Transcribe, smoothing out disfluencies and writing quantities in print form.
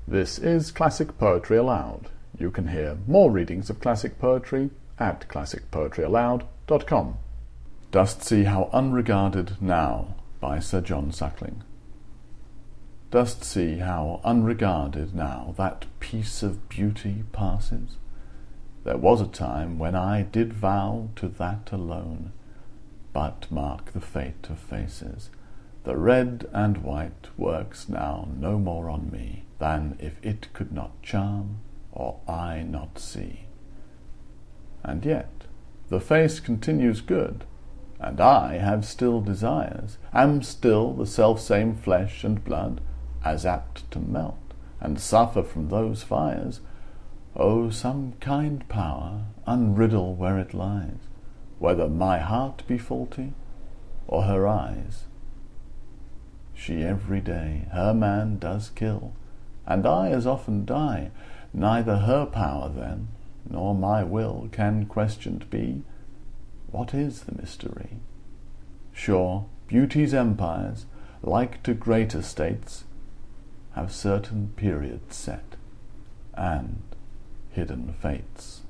This is Classic Poetry Aloud. You can hear more readings of classic poetry at classicpoetryaloud.com. Dost see how unregarded now, by Sir John Suckling. Dost see how unregarded now that piece of beauty passes? There was a time when I did vow to that alone. But mark the fate of faces. The red and white works now no more on me than if it could not charm or I not see. And yet the face continues good, and I have still desires, am still the selfsame flesh and blood, as apt to melt and suffer from those fires. Oh, some kind power unriddle where it lies, whether my heart be faulty or her eyes. She every day her man does kill, and I as often die. Neither her power then, nor my will can questioned be. What is the mystery? Sure, beauty's empires, like to great estates, have certain periods set, and hidden fates.